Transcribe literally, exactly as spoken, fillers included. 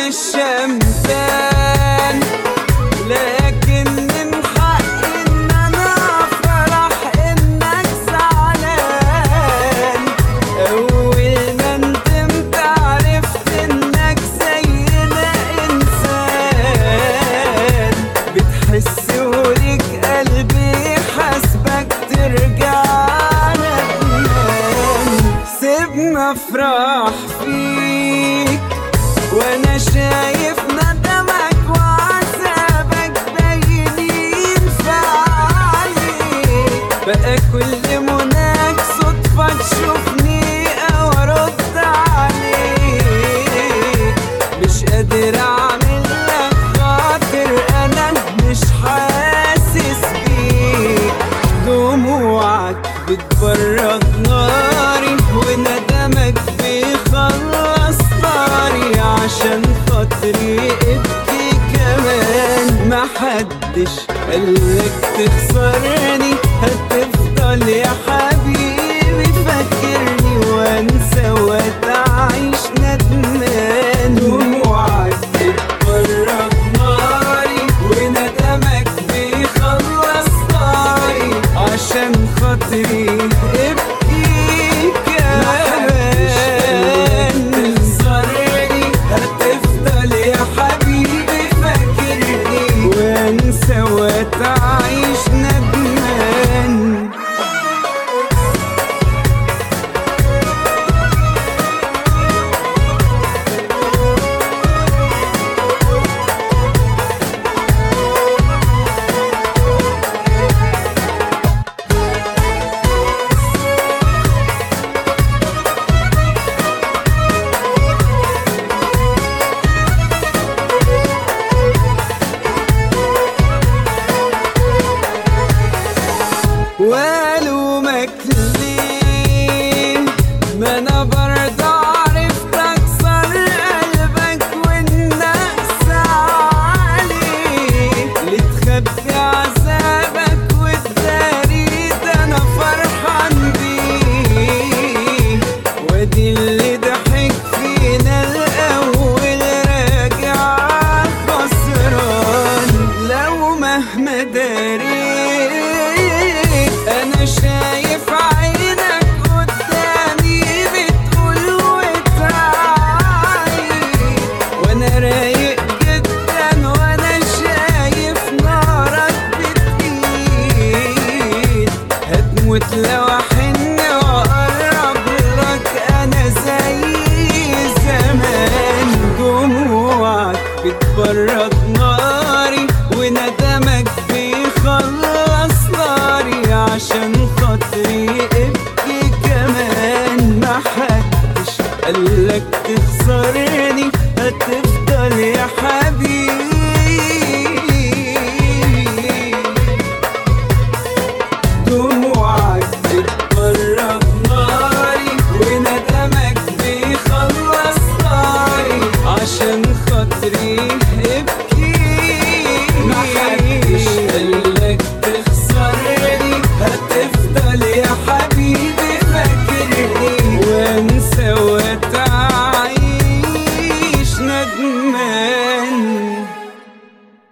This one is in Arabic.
مش شمتان، لكن من حقي ان انا افرح انك زعلان. اول ما ندمت عرفت انك زينا انسان، بتحس وليك قلبي حاسبك ترجع ندمان. سيبنا افرح فيك وانا شايف ندمك وعذابك باينين في عينيك. بقى كل مناك صدفة تشوفني او ارد عليك. مش قادر اعمل لك خاطر انا مش حاسس بيك. دموعك بتبرد ناري وندمك بيخلص طاري. عشان خاطري ابكي كمان، محدش قالك تخسرني. هتفضل يا حبيبي فاكرني وانسى وتعيش ندمان. دموعك بتبرد ناري وندمك بيخلص طاري. عشان خاطري ابكي كمان، تخسرني. هتفضل يا حبيبي فاكرني وانسى وتعيش ندمان. والومك ليه؟ ما انا برضه عرفت اكسر قلبك والنقص عليك. ليه تخبي عذابك وتداري ده انا فرحان بيه. وادي اللي ضحك فينا الاول راجع خسران. لو مهما داريت انا شايف عينك قدامي بتقول وتعيد. وانا رايق جدا وانا شايف نارك بتقيد. هتموت لو احن واقرب لك انا زي زمان. دموعك بتبرد ناري وندمك بيخلص ناري. عشان خاطري ابكي كمان، محدش قالك تخسرني. هتفضل يا حبيبي. دموعك بتبرد ناري وندمك بيخلص ناري. عشان خاطري ابكي، محدش قالك تخسرني. هتفضل يا حبيبي فاكرني وانسى وتعيش ندمان.